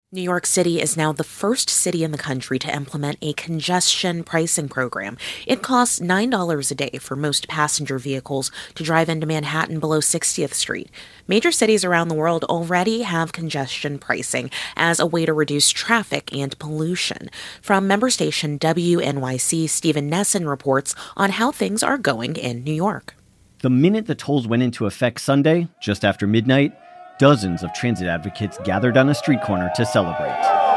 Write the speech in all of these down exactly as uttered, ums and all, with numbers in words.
New York City is now the first city in the country to implement a congestion pricing program. It costs nine dollars a day for most passenger vehicles to drive into Manhattan below sixtieth Street. Major cities around the world already have congestion pricing as a way to reduce traffic and pollution. From member station W N Y C, Stephen Nesson reports on how things are going in New York. The minute the tolls went into effect Sunday, just after midnight, dozens of transit advocates gathered on a street corner to celebrate.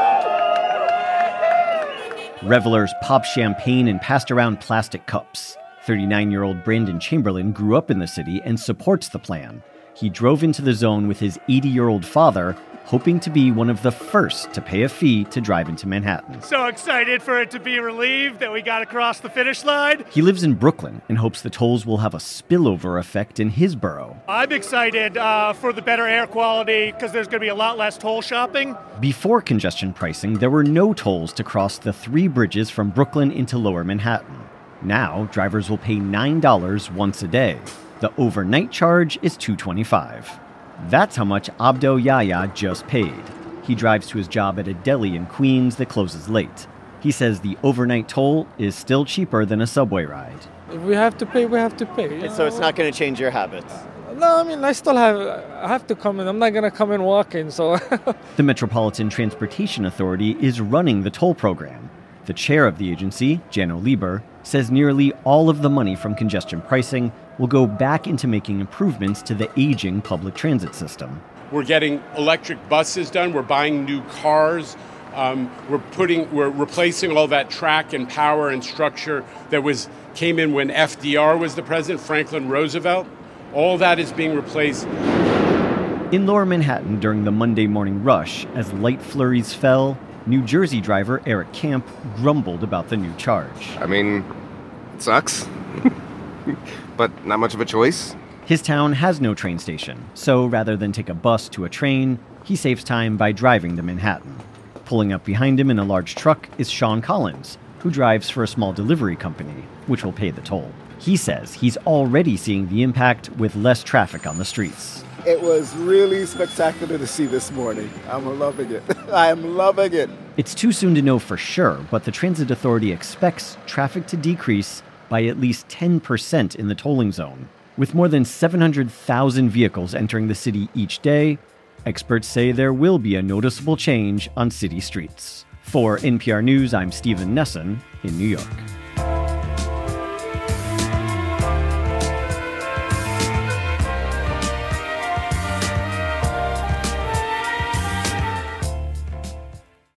Revelers popped champagne and passed around plastic cups. thirty-nine-year-old Brandon Chamberlain grew up in the city and supports the plan. He drove into the zone with his eighty-year-old father, hoping to be one of the first to pay a fee to drive into Manhattan. So excited for it to be relieved that we got across the finish line. He lives in Brooklyn and hopes the tolls will have a spillover effect in his borough. I'm excited uh, for the better air quality because there's going to be a lot less toll shopping. Before congestion pricing, there were no tolls to cross the three bridges from Brooklyn into Lower Manhattan. Now, drivers will pay nine dollars once a day. The overnight charge is two dollars and twenty-five cents. That's how much Abdo Yahya just paid. He drives to his job at a deli in Queens that closes late. He says the overnight toll is still cheaper than a subway ride. If we have to pay, we have to pay. And so it's not going to change your habits? No, I mean, I still have I have to come in. I'm not going to come in walking, so... The Metropolitan Transportation Authority is running the toll program. The chair of the agency, Janno Lieber, says nearly all of the money from congestion pricing will go back into making improvements to the aging public transit system. We're getting electric buses done. We're buying new cars. Um, we're putting, we're replacing all that track and power and structure that was came in when F D R was the president, Franklin Roosevelt. All that is being replaced. In Lower Manhattan during the Monday morning rush, as light flurries fell, New Jersey driver Eric Camp grumbled about the new charge. I mean, it sucks, but not much of a choice. His town has no train station, so rather than take a bus to a train, he saves time by driving to Manhattan. Pulling up behind him in a large truck is Sean Collins, who drives for a small delivery company, which will pay the toll. He says he's already seeing the impact with less traffic on the streets. It was really spectacular to see this morning. I'm loving it. I am loving it. It's too soon to know for sure, but the Transit Authority expects traffic to decrease by at least ten percent in the tolling zone. With more than seven hundred thousand vehicles entering the city each day, experts say there will be a noticeable change on city streets. For N P R News, I'm Stephen Nesson in New York.